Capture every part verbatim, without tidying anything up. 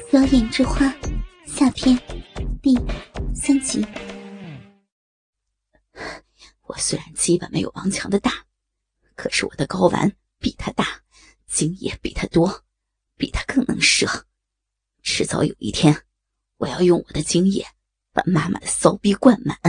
妖艳之花下篇第三集。 我虽然鸡巴没有王强的大，可是我的睾丸比他大，精液比他多，比他更能射。迟早有一天，我要用我的精液把妈妈的骚逼灌满。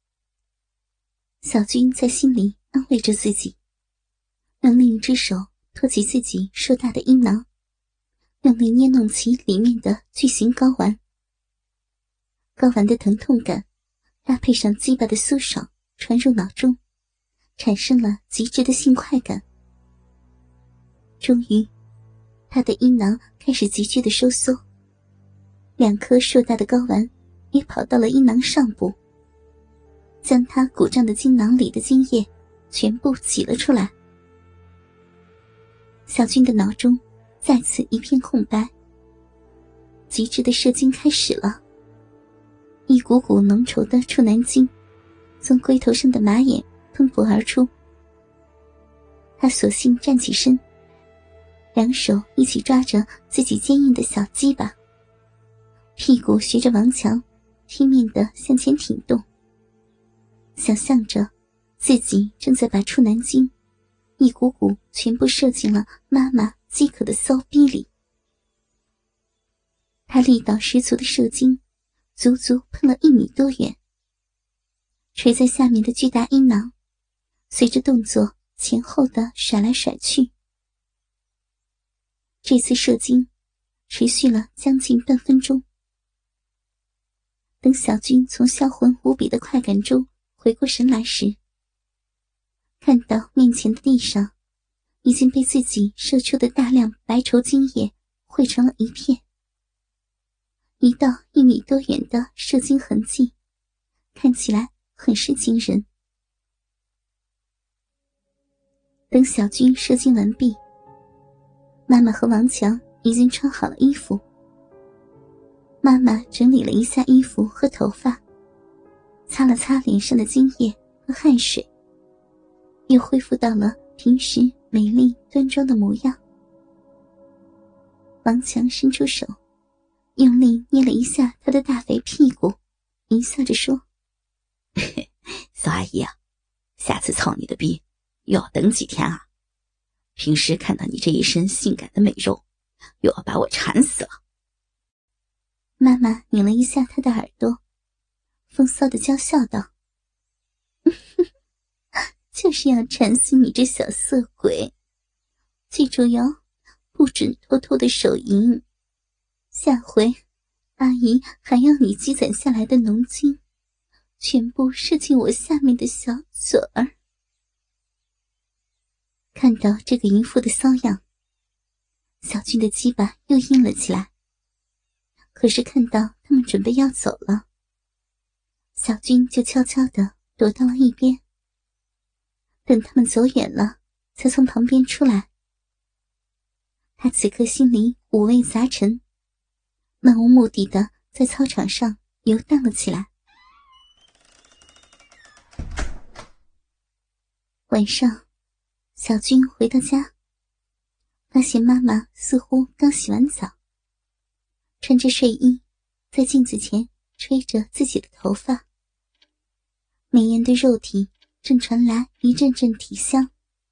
小军在心里安慰着自己，用另一只手托起自己硕大的阴囊，用力捏弄起里面的巨型睾丸。睾丸的疼痛感搭配上鸡巴的酥爽传入脑中，产生了极致的性快感。终于，他的阴囊开始急剧的收缩，两颗硕大的睾丸也跑到了阴囊上部，将他鼓胀的精囊里的精液全部挤了出来。小军的脑中再次一片空白，极致的射精开始了。一股股浓稠的处男精从龟头上的马眼喷薄而出，他索性站起身，两手一起抓着自己坚硬的小鸡巴，屁股学着王强拼命地向前挺动，想象着自己正在把处男精一股股全部射进了妈妈饥渴的骚逼里。他力道十足的射精足足喷了一米多远，垂在下面的巨大阴囊随着动作前后的甩来甩去。这次射精持续了将近半分钟。等小军从销魂无比的快感中回过神来时，看到面前的地上已经被自己射出的大量白稠精液汇成了一片，一道一米多远的射精痕迹看起来很是惊人。等小军射精完毕，妈妈和王强已经穿好了衣服。妈妈整理了一下衣服和头发，擦了擦脸上的精液和汗水，又恢复到了平时美丽端庄的模样。王强伸出手用力捏了一下他的大肥屁股，淫笑着说： 小阿姨啊，下次操你的逼又要等几天啊？平时看到你这一身性感的美肉，又要把我馋死了。 妈妈拧了一下他的耳朵，风骚的娇笑道：就是要馋死你这小色鬼，记住哟，不准偷偷的手淫，下回阿姨还要你积攒下来的浓精全部射进我下面的小嘴儿。看到这个淫妇的骚样，小军的鸡巴又硬了起来。可是看到他们准备要走了，小军就悄悄地躲到了一边，等他们走远了才从旁边出来。他此刻心里五味杂陈，漫无目的地在操场上游荡了起来。晚上，小军回到家，发现妈妈似乎刚洗完澡，穿着睡衣在镜子前吹着自己的头发，美艳的肉体正传来一阵阵体香。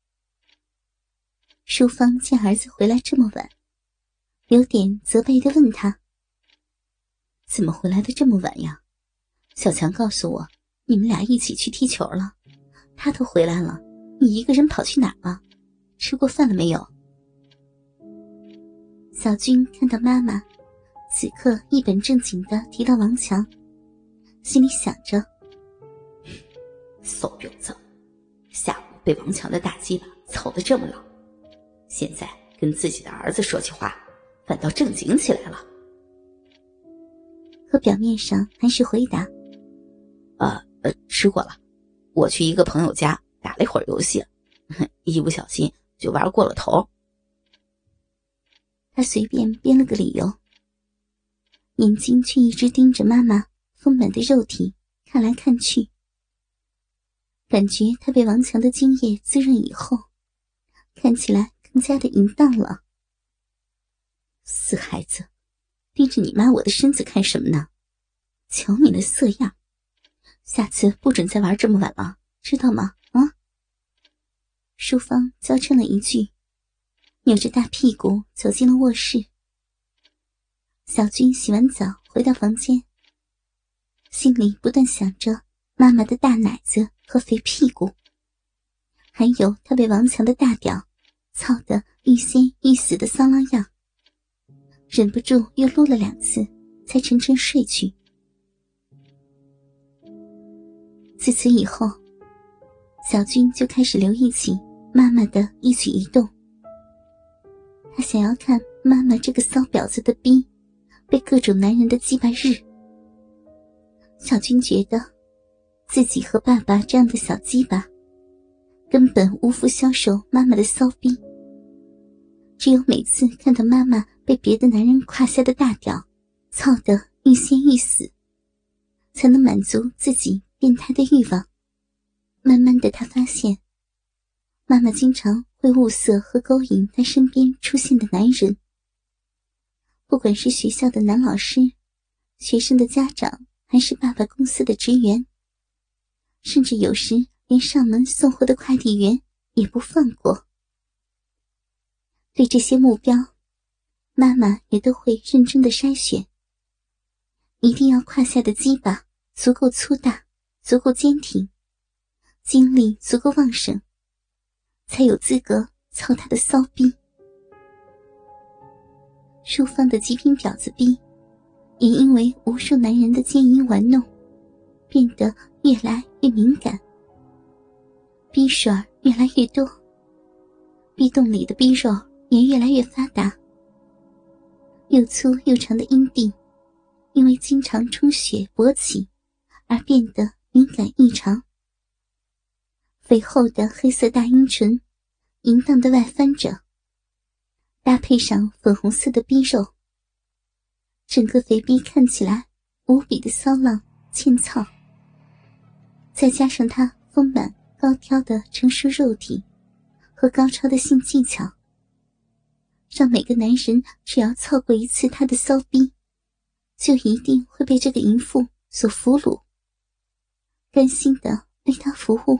淑芳见儿子回来这么晚，有点责备地问他： 怎么回来的这么晚呀？小强告诉我你们俩一起去踢球了，他都回来了，你一个人跑去哪了？吃过饭了没有？ 小军看到妈妈此刻一本正经地提到王强，心里想着： 骚婊子，下午被王强的大鸡巴操得这么老，现在跟自己的儿子说起话反倒正经起来了。 可表面上还是回答： 呃呃，吃过了，我去一个朋友家打了一会儿游戏，一不小心就玩过了头。 他随便编了个理由，眼睛却一直盯着妈妈丰满的肉体看来看去，感觉她被王强的精液滋润以后，看起来更加的淫荡了。 死孩子， 盯着你妈我的身子看什么呢？瞧你那色样，下次不准再玩这么晚了，知道吗？啊！淑芳娇嗔了一句，扭着大屁股走进了卧室。小军洗完澡回到房间，心里不断想着妈妈的大奶子和肥屁股，还有她被王强的大屌操得欲仙欲死的骚浪样，忍不住又撸了两次，才沉沉睡去。自此以后，小军就开始留意起妈妈的一举一动。他想要看妈妈这个骚婊子的逼被各种男人的鸡巴日。小军觉得自己和爸爸这样的小鸡巴根本无福消受妈妈的骚逼，只有每次看到妈妈被别的男人胯下的大屌操得欲仙欲死，才能满足自己变态的欲望。慢慢的他发现，妈妈经常会物色和勾引他身边出现的男人，不管是学校的男老师、学生的家长，还是爸爸公司的职员，甚至有时连上门送货的快递员也不放过。对这些目标，妈妈也都会认真的筛选，一定要胯下的鸡巴足够粗大，足够坚挺，精力足够旺盛，才有资格操他的骚逼。淑芳的极品婊子逼也因为无数男人的奸淫玩弄，变得越来越敏感，逼水儿越来越多，逼洞里的逼肉也越来越发达。又粗又长的阴蒂因为经常充血勃起而变得敏感异常，肥厚的黑色大阴唇淫荡的外翻着，搭配上粉红色的逼肉，整个肥逼看起来无比的骚浪欠操。再加上他丰满高挑的成熟肉体和高超的性技巧，让每个男人只要操过一次他的骚逼，就一定会被这个淫妇所俘虏，甘心的为他服务。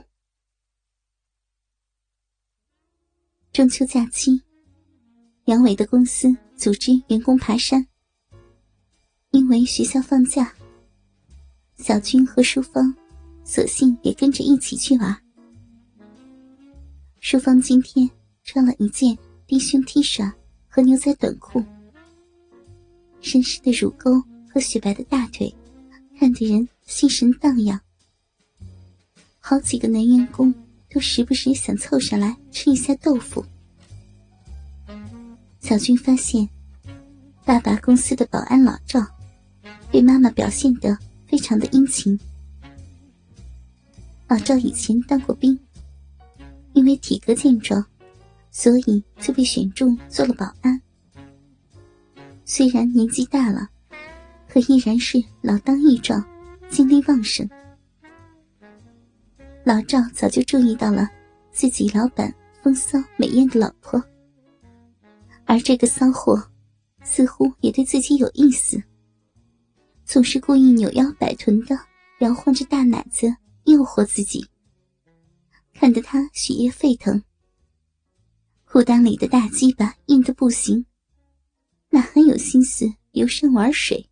中秋假期，杨伟的公司组织员工爬山。因为学校放假，小军和淑芳索性也跟着一起去玩。淑芳今天穿了一件低胸 T 恤和牛仔短裤，绅士的乳沟和雪白的大腿看得人心神荡漾。好几个男员工都时不时想凑上来吃一下豆腐。小军发现爸爸公司的保安老赵对妈妈表现得非常的殷勤。老赵以前当过兵，因为体格健壮，所以就被选中做了保安。虽然年纪大了，可依然是老当益壮，精力旺盛。老赵早就注意到了自己老板风骚美艳的老婆，而这个骚货似乎也对自己有意思，总是故意扭腰摆臀的摇晃着大奶子诱惑自己，看得他血液沸腾。裤裆里的大鸡巴硬得不行，哪还有心思游山玩水。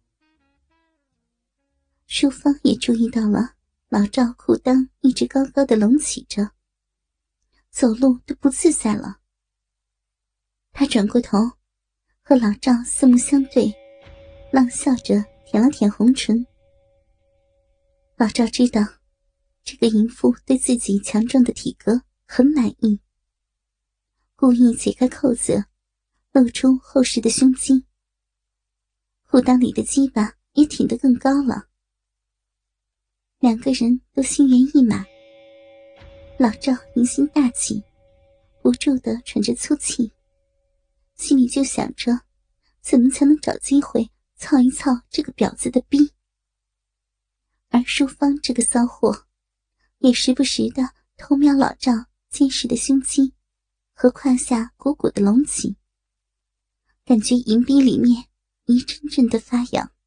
淑芳也注意到了老赵裤裆一直高高的隆起着，走路都不自在了。他转过头和老赵四目相对，浪笑着舔了舔红唇。老赵知道这个淫妇对自己强壮的体格很满意，故意解开扣子，露出厚实的胸肌，裤裆里的鸡巴也挺得更高了。两个人都心猿意马，老赵淫心大起，不住地喘着粗气，心里就想着怎么才能找机会操一操这个婊子的逼。而淑芳这个骚货也时不时地偷瞄老赵坚实的胸肌和胯下鼓鼓的隆起，感觉淫逼里面一阵阵的发痒。